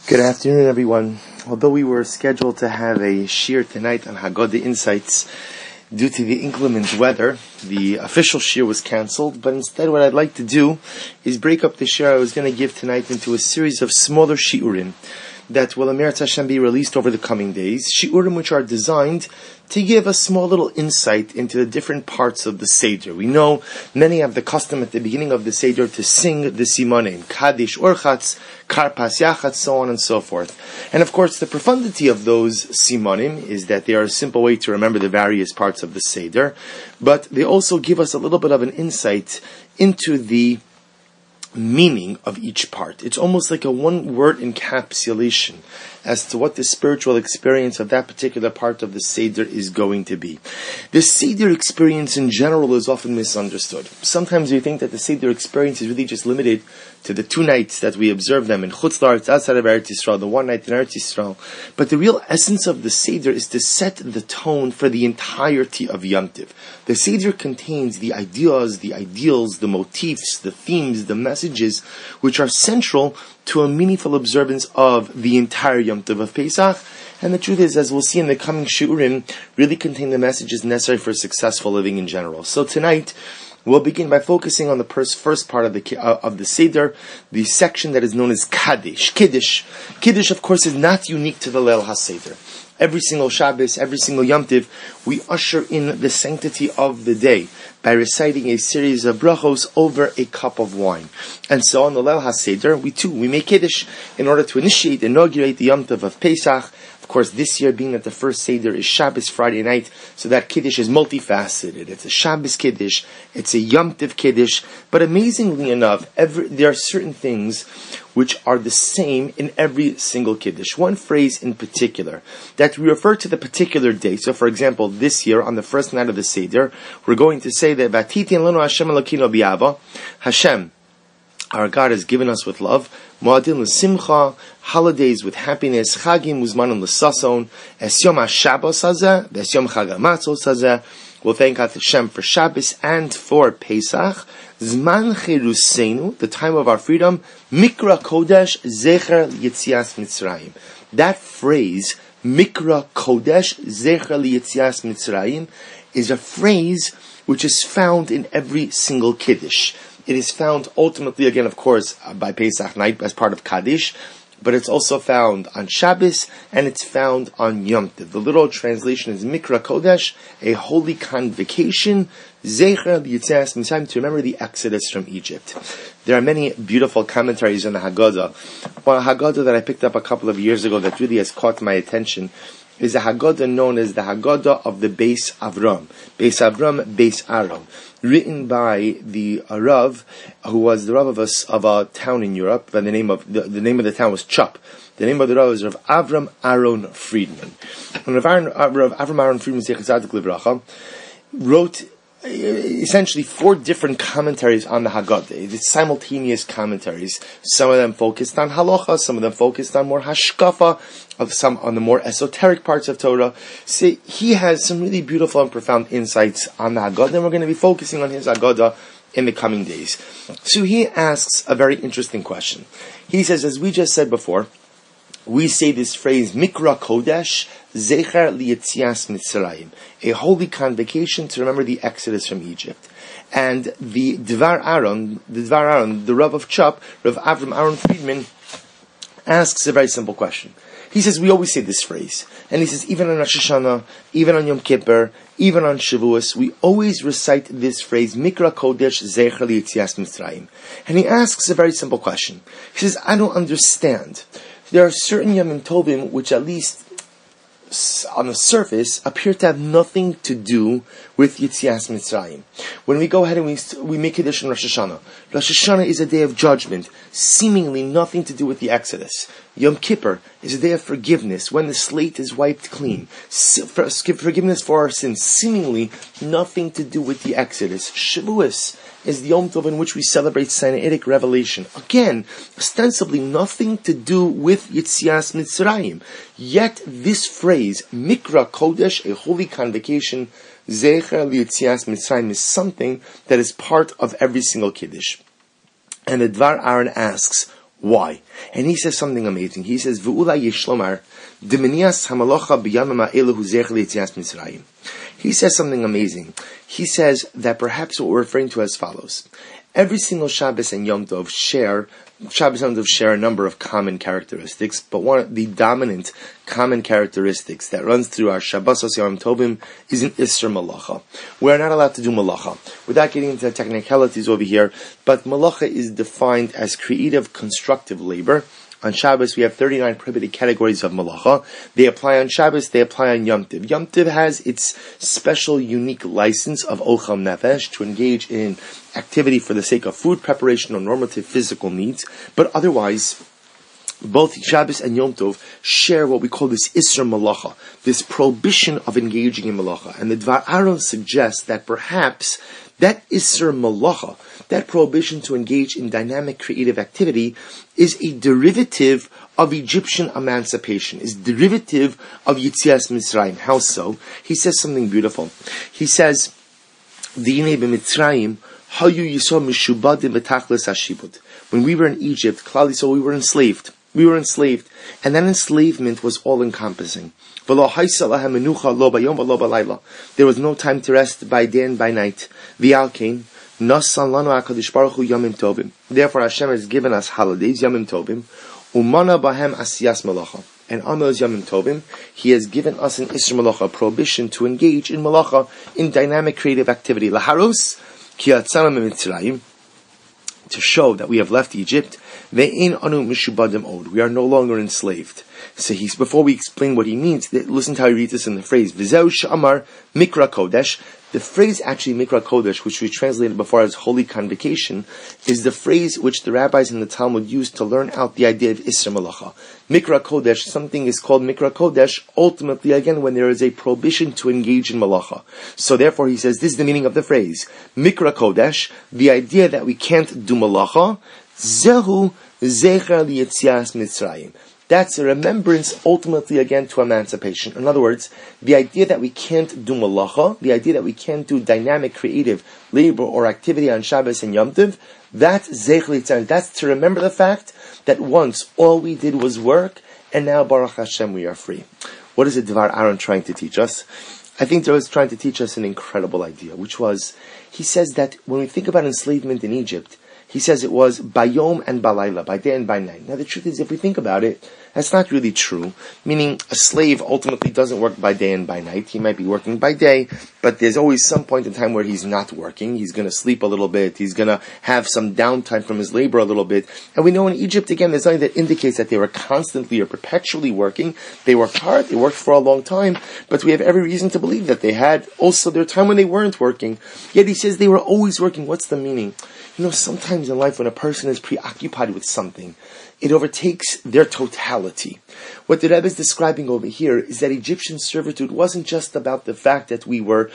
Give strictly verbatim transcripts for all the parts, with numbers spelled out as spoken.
Good afternoon, everyone. Although we were scheduled to have a shir tonight on Haggadah Insights, due to the inclement weather, the official shir was cancelled. But instead, what I'd like to do is break up the shir I was going to give tonight into a series of smaller shiurim that will, Emeretz Hashem, be released over the coming days. Shiurim which are designed to give a small little insight into the different parts of the Seder. We know many have the custom at the beginning of the Seder to sing the Simonim, Kaddish, Orchatz, Karpas, Yachatz, so on and so forth. And of course, the profundity of those Simonim is that they are a simple way to remember the various parts of the Seder, but they also give us a little bit of an insight into the meaning of each part. It's almost like a one-word encapsulation as to what the spiritual experience of that particular part of the Seder is going to be. The Seder experience in general is often misunderstood. Sometimes we think that the Seder experience is really just limited to the two nights that we observe them in Chutz La'aretz, outside of Eretz Yisrael, the one night in Eretz Yisrael. But the real essence of the Seder is to set the tone for the entirety of Yom Tov. The Seder contains the ideas, the ideals, the motifs, the themes, the messages, which are central to a meaningful observance of the entire Yom Tov of Pesach. And the truth is, as we'll see in the coming Shiurim, really contain the messages necessary for successful living in general. So tonight, we'll begin by focusing on the pers- first part of the uh, of the Seder, the section that is known as Kaddish. Kiddush. Kiddush, of course, is not unique to the Leil HaSeder. Every single Shabbos, every single Yom Tov, we usher in the sanctity of the day by reciting a series of brachos over a cup of wine. And so on the Leil HaSeder, we too, we make Kiddush in order to initiate, inaugurate the Yom Tov of Pesach. Of course, this year being that the first Seder is Shabbos Friday night, so that Kiddush is multifaceted. It's a Shabbos Kiddush, it's a Yom Tov Kiddush, but amazingly enough, every, there are certain things which are the same in every single Kiddush. One phrase in particular, that we refer to the particular day. So for example, this year, on the first night of the Seder, we're going to say that Vatitin lanu Hashem Elokeinu b'Ava, Hashem, our God, has given us with love, Mo'adin l'simcha, holidays with happiness, Chagim uzmanim l'sason, es yom ha-Shabbos hazeh, es yom Chag ha-Matzos hazeh. We'll thank Hashem for Shabbos and for Pesach. Zman cheruseinu, the time of our freedom, Mikra Kodesh, Zecher Yetzias Mitzrayim. That phrase, Mikra Kodesh, Zecher Yetzias Mitzrayim, is a phrase which is found in every single Kiddush. It is found ultimately, again, of course, by Pesach night as part of Kaddish, but it's also found on Shabbos, and it's found on Yom Tov. The literal translation is Mikra Kodesh, a holy convocation, Zecher Yetzias Mitzrayim, to remember the Exodus from Egypt. There are many beautiful commentaries on the Haggadah. One Haggadah that I picked up a couple of years ago that really has caught my attention is a Haggadah known as the Haggadah of the Beis Avram. Beis Avram, Beis Aaron. Written by the Rav, who was the Rav of a, of a town in Europe, and the name of the, the name of the town was Chup. The name of the Rav is Rav Avram Aaron Friedman. And Rav, Aaron, uh, Rav Avram Aaron Friedman, Zecher Tzadik Livracha, wrote essentially four different commentaries on the Haggadah. It's simultaneous commentaries. Some of them focused on halacha, some of them focused on more hashkafa, of some on the more esoteric parts of Torah. So he has some really beautiful and profound insights on the Haggadah, and we're going to be focusing on his Haggadah in the coming days. So he asks a very interesting question. He says, as we just said before, we say this phrase, Mikra Kodesh, Zecher Liyetzias Mitzrayim, a holy convocation to remember the Exodus from Egypt. And the Dvar Aaron, the Dvar Aaron, the Rav of Chup, Rav Avram Aaron Friedman, asks a very simple question. He says, we always say this phrase, and he says, even on Rosh Hashanah, even on Yom Kippur, even on Shavuos, we always recite this phrase, Mikra Kodesh Zecher Liyetzias Mitzrayim. And he asks a very simple question. He says, I don't understand. There are certain Yomim Tovim which, at least on the surface, appear to have nothing to do with Yetzias Mitzrayim. When we go ahead and we we make Kiddush on Rosh Hashanah, Rosh Hashanah is a day of judgment, seemingly nothing to do with the Exodus. Yom Kippur is a day of forgiveness, when the slate is wiped clean. Forgiveness for our sins, seemingly nothing to do with the Exodus. Shavuos is the Yom Tov in which we celebrate Sinaitic revelation. Again, ostensibly nothing to do with Yetzias Mitzrayim. Yet this phrase, Mikra Kodesh, a holy convocation, Zecher Liyetzias Mitzrayim, is something that is part of every single Kiddush. And the Dvar Aaron asks, Why? And he says something amazing. He says, V'ula yishlomar, diminias hamalocha b'yamama elahu zech le'etzias Mitzrayim. He says something amazing. He says that perhaps what we're referring to as follows. Every single Shabbos and Yom Tov share, Shabbos and Yom Tov share a number of common characteristics, but one of the dominant common characteristics that runs through our Shabbos and Yom Tovim is an Isser Malacha. We're not allowed to do Malacha. Without getting into the technicalities over here, but Malacha is defined as creative, constructive labor. On Shabbos, we have thirty-nine prohibited categories of malacha. They apply on Shabbos, they apply on Yom Tov. Yom Tov has its special, unique license of ochel nefesh to engage in activity for the sake of food preparation or normative physical needs. But otherwise, both Shabbos and Yom Tov share what we call this Isser Malacha, this prohibition of engaging in malacha. And the Dvar Aaron suggests that perhaps that Isser Malacha, that prohibition to engage in dynamic creative activity, is a derivative of Egyptian emancipation, is derivative of Yitzias Mitzrayim. How so? He says something beautiful. He says, D'inei b'Mitzrayim, hayu yisrael mishubadim b'tachlis hashibud. When we were in Egypt, Klal Yisrael, we were enslaved. We were enslaved. And that enslavement was all-encompassing. There was no time to rest by day and by night. Therefore, Hashem has given us holidays, Yomim Tovim, umana bahem asiyas malacha. And on those Yomim Tovim, He has given us an Isser Malacha, a prohibition to engage in malacha, in dynamic creative activity. Laharus ki yatzanu miMitzrayim, to show that we have left Egypt. Ve'in anu mishubadim od. We are no longer enslaved. So he's, before we explain what he means, listen to how he reads this in the phrase, V'zeu sh'amar mikra kodesh. The phrase actually mikra kodesh, which we translated before as holy convocation, is the phrase which the rabbis in the Talmud used to learn out the idea of Isser Malacha. Mikra kodesh, something is called mikra kodesh, ultimately again when there is a prohibition to engage in malacha. So therefore he says, this is the meaning of the phrase, mikra kodesh, the idea that we can't do malacha, zehu zecher liyetzias Mitzrayim. That's a remembrance ultimately again to emancipation. In other words, the idea that we can't do malacha, the idea that we can't do dynamic creative labor or activity on Shabbos and Yom Tov, that's zecher liyetzias. That's to remember the fact that once all we did was work, and now Baruch Hashem we are free. What is the Dvar Aaron trying to teach us? I think Dvar is trying to teach us an incredible idea, which was, he says that when we think about enslavement in Egypt, he says it was bayom and balayla, by day and by night. Now the truth is, if we think about it, that's not really true. Meaning, a slave ultimately doesn't work by day and by night. He might be working by day, but there's always some point in time where he's not working. He's going to sleep a little bit. He's going to have some downtime from his labor a little bit. And we know in Egypt, again, there's something that indicates that they were constantly or perpetually working. They worked hard. They worked for a long time. But we have every reason to believe that they had also their time when they weren't working. Yet he says they were always working. What's the meaning? You know, sometimes in life when a person is preoccupied with something, it overtakes their totality. What the Rebbe is describing over here is that Egyptian servitude wasn't just about the fact that we were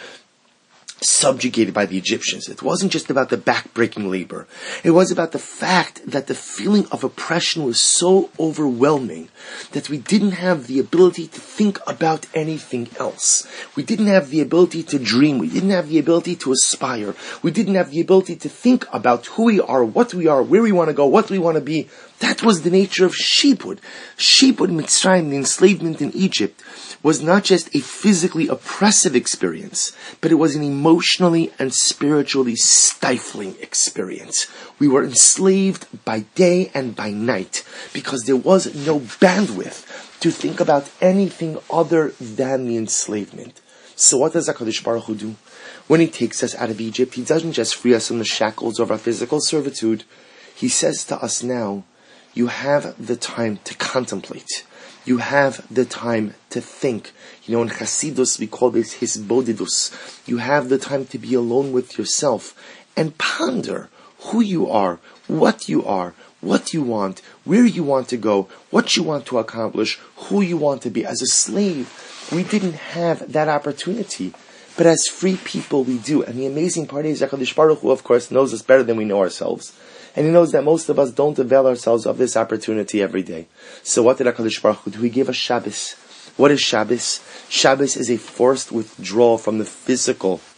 subjugated by the Egyptians. It wasn't just about the back-breaking labor. It was about the fact that the feeling of oppression was so overwhelming that we didn't have the ability to think about anything else. We didn't have the ability to dream. We didn't have the ability to aspire. We didn't have the ability to think about who we are, what we are, where we want to go, what we want to be. That was the nature of Shibud. Shibud Mitzrayim, the enslavement in Egypt, was not just a physically oppressive experience, but it was an emotionally and spiritually stifling experience. We were enslaved by day and by night because there was no bandwidth to think about anything other than the enslavement. So what does HaKadosh Baruch Hu do? When He takes us out of Egypt, He doesn't just free us from the shackles of our physical servitude. He says to us now, you have the time to contemplate. You have the time to think. You know, in Chasidus we call this hisbodidus. You have the time to be alone with yourself and ponder who you are, what you are, what you want, where you want to go, what you want to accomplish, who you want to be. As a slave, we didn't have that opportunity. But as free people, we do. And the amazing part is, HaKadosh Baruch Hu, of course, knows us better than we know ourselves. And He knows that most of us don't avail ourselves of this opportunity every day. So what did HaKadosh Baruch Hu do? He gave us Shabbos. What is Shabbos? Shabbos is a forced withdrawal from the physical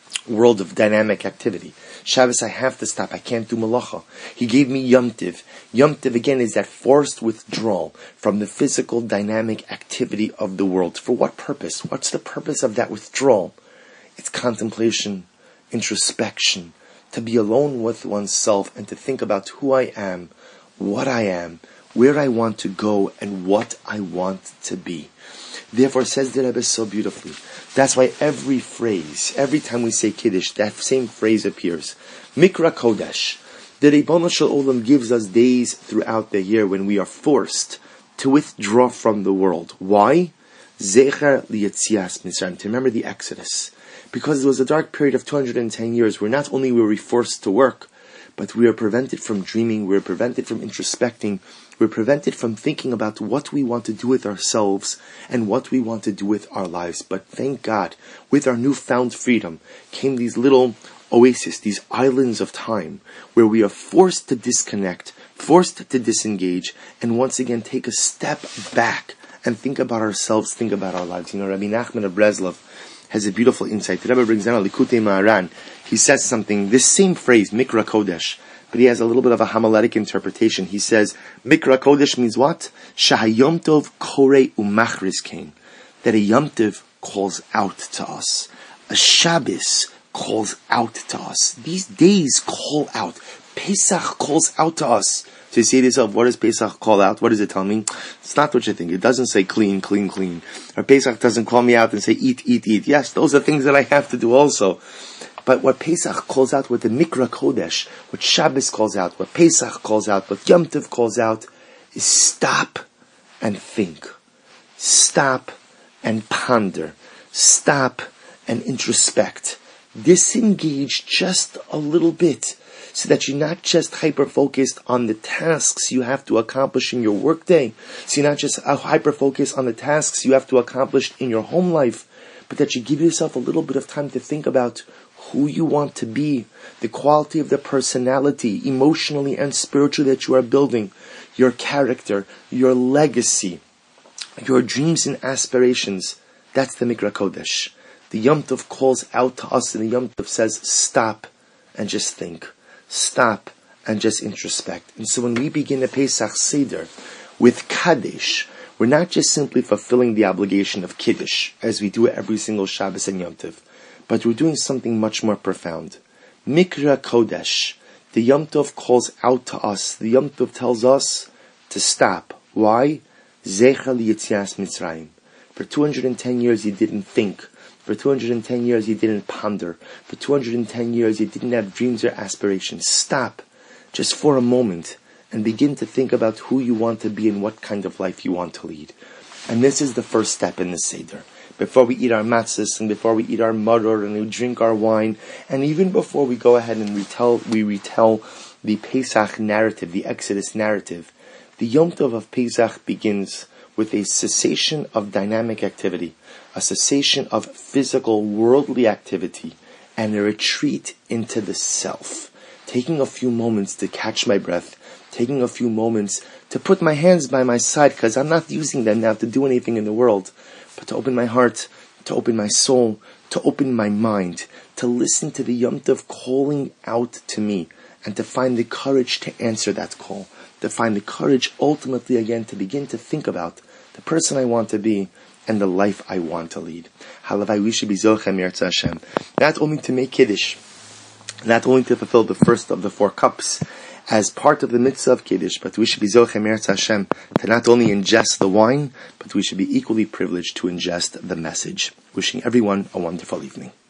world of dynamic activity. Shabbos, I have to stop. I can't do malacha. He gave me Yom Tiv. Yom Tiv, again, is that forced withdrawal from the physical dynamic activity of the world. For what purpose? What's the purpose of that withdrawal? It's contemplation, introspection, to be alone with oneself and to think about who I am, what I am, where I want to go, and what I want to be. Therefore, says the Rebbe so beautifully, that's why every phrase, every time we say Kiddush, that same phrase appears. Mikra Kodesh. The Ribono Shel Olam gives us days throughout the year when we are forced to withdraw from the world. Why? Zecher liyetzias Mitzrayim, to remember the Exodus. Because it was a dark period of two hundred ten years where not only were we forced to work, but we are prevented from dreaming, we are prevented from introspecting, we're prevented from thinking about what we want to do with ourselves and what we want to do with our lives. But thank God, with our newfound freedom came these little oases, these islands of time, where we are forced to disconnect, forced to disengage, and once again take a step back and think about ourselves, think about our lives. You know, Rabbi Nachman of Breslov has a beautiful insight. The Rebbe brings down a Likutei Maharan. He says something, this same phrase, Mikra Kodesh, but he has a little bit of a homiletic interpretation. He says, Mikra Kodesh means what? Shahayom Tov Korei Umachriz Kain. That a Yom Tov calls out to us. A Shabbos calls out to us. These days call out. Pesach calls out to us. So you say to yourself, what does Pesach call out? What does it tell me? It's not what you think. It doesn't say clean, clean, clean. Or Pesach doesn't call me out and say eat, eat, eat. Yes, those are things that I have to do also. But what Pesach calls out, what the Mikra Kodesh, what Shabbos calls out, what Pesach calls out, what Yom Tov calls out, is stop and think. Stop and ponder. Stop and introspect. Disengage just a little bit, so that you're not just hyper-focused on the tasks you have to accomplish in your workday. So you're not just hyper-focused on the tasks you have to accomplish in your home life, but that you give yourself a little bit of time to think about who you want to be, the quality of the personality, emotionally and spiritually, that you are building, your character, your legacy, your dreams and aspirations. That's the Mikra Kodesh. The Yom Tov calls out to us, and the Yom Tov says, stop and just think. Stop and just introspect. And so when we begin the Pesach Seder with Kaddish, we're not just simply fulfilling the obligation of Kiddush, as we do every single Shabbos and Yom Tov, but we're doing something much more profound. Mikra Kodesh. The Yom Tov calls out to us. The Yom Tov tells us to stop. Why? Zecher liyetzias Mitzrayim. For two hundred ten years you didn't think. For two hundred ten years you didn't ponder. For two hundred ten years you didn't have dreams or aspirations. Stop, just for a moment, and begin to think about who you want to be and what kind of life you want to lead. And this is the first step in the Seder. Before we eat our matzahs, and before we eat our maror, and we drink our wine, and even before we go ahead and retell, we retell the Pesach narrative, the Exodus narrative, the Yom Tov of Pesach begins with a cessation of dynamic activity, a cessation of physical, worldly activity, and a retreat into the self. Taking a few moments to catch my breath, taking a few moments to put my hands by my side, because I'm not using them now to do anything in the world, but to open my heart, to open my soul, to open my mind, to listen to the Yom Tov calling out to me, and to find the courage to answer that call, to find the courage ultimately again to begin to think about the person I want to be and the life I want to lead. Halavai, we should be Zochem Yirtzeh Hashem, not only to make Kiddush, not only to fulfill the first of the four cups as part of the mitzvah of Kiddush, but we should be Zochem Yirtzeh Hashem to not only ingest the wine, but we should be equally privileged to ingest the message. Wishing everyone a wonderful evening.